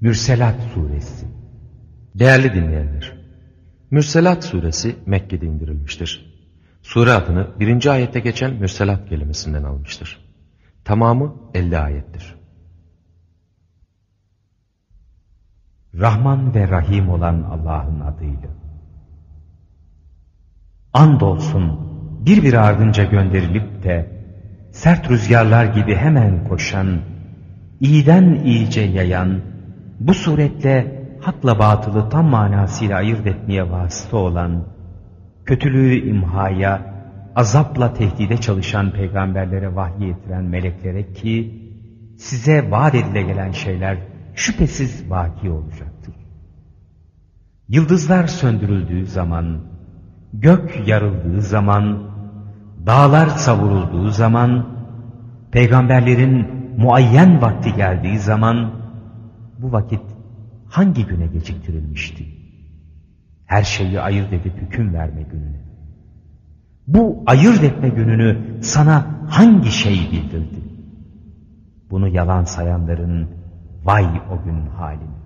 Mürselat Suresi. Değerli dinleyenler, Mürselat Suresi Mekke'de indirilmiştir. Sure adını 1. ayette geçen Mürselat kelimesinden almıştır. Tamamı 50 ayettir. Rahman ve Rahim olan Allah'ın adıyla. Andolsun bir ardınca gönderilip de sert rüzgarlar gibi hemen koşan, iyiden iyice yayan, bu suretle hakla batılı tam manasıyla ayırt etmeye vasıta olan, kötülüğü imhaya, azapla tehdide çalışan peygamberlere vahiy ettiren meleklere ki, size vaat edile gelen şeyler şüphesiz vaki olacaktır. Yıldızlar söndürüldüğü zaman, gök yarıldığı zaman, dağlar savurulduğu zaman, peygamberlerin muayyen vakti geldiği zaman, bu vakit hangi güne geciktirilmişti? Her şeyi ayırt edip hüküm verme gününe. Bu ayırt etme gününü sana hangi şey bildirdi? Bunu yalan sayanların vay o gün haline.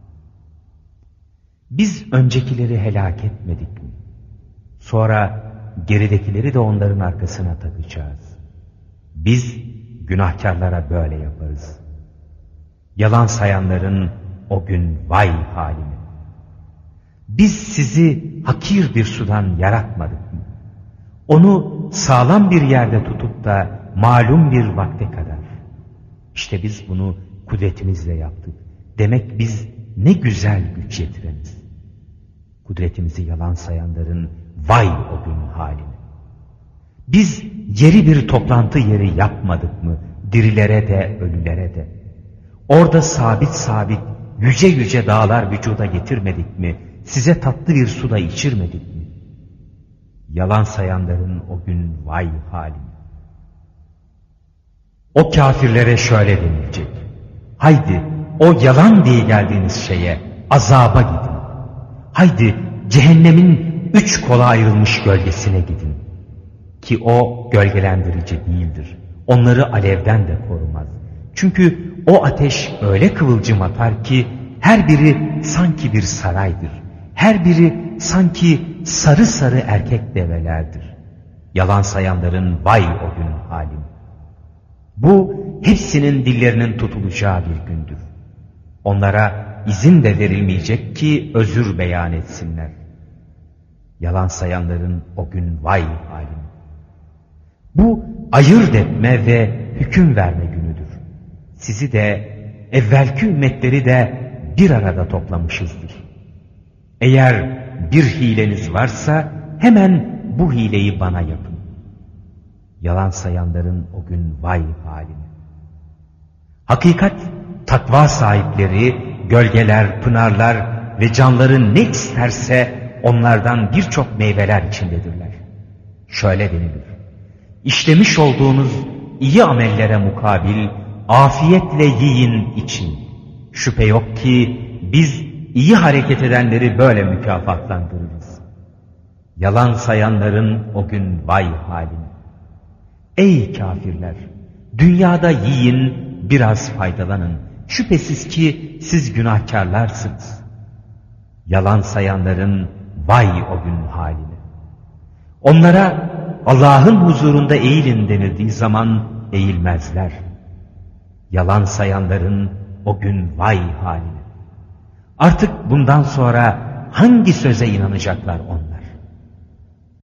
Biz öncekileri helak etmedik mi? Sonra geridekileri de onların arkasına takacağız. Biz günahkarlara böyle yaparız. Yalan sayanların o gün vay haline. Biz sizi hakir bir sudan yaratmadık mı? Onu sağlam bir yerde tutup da malum bir vakte kadar. İşte biz bunu kudretimizle yaptık. Demek biz ne güzel güç yetireniz. Kudretimizi yalan sayanların vay o gün haline. Biz yeri bir toplantı yeri yapmadık mı? Dirilere de ölülere de. Orada sabit yüce yüce dağlar vücuda getirmedik mi? Size tatlı bir suda içirmedik mi? Yalan sayanların o gün vay haline. O kafirlere şöyle denilecek. Haydi o yalan diye geldiğiniz şeye, azaba gidin. Haydi cehennemin 3 kola ayrılmış gölgesine gidin. Ki o gölgelendirici değildir. Onları alevden de korumaz. Çünkü o ateş öyle kıvılcım atar ki her biri sanki bir saraydır. Her biri sanki sarı sarı erkek develerdir. Yalan sayanların vay o gün halim. Bu hepsinin dillerinin tutulacağı bir gündür. Onlara izin de verilmeyecek ki özür beyan etsinler. Yalan sayanların o gün vay halim. Bu ayırt etme ve hüküm verme günüdür. Sizi de evvelki ümmetleri de bir arada toplamışızdır. Eğer bir hileniz varsa hemen bu hileyi bana yapın. Yalan sayanların o gün vay haline. Hakikat takva sahipleri, gölgeler, pınarlar ve canları ne isterse onlardan birçok meyveler içindedirler. Şöyle denilir. İşlemiş olduğunuz iyi amellere mukabil afiyetle yiyin için. Şüphe yok ki biz iyi hareket edenleri böyle mükafatlandırırız. Yalan sayanların o gün vay haline. Ey kafirler! Dünyada yiyin, biraz faydalanın. Şüphesiz ki siz günahkarlarsınız. Yalan sayanların vay o gün haline. Onlara Allah'ın huzurunda eğilin denildiği zaman eğilmezler. Yalan sayanların o gün vay haline. Artık bundan sonra hangi söze inanacaklar onlar?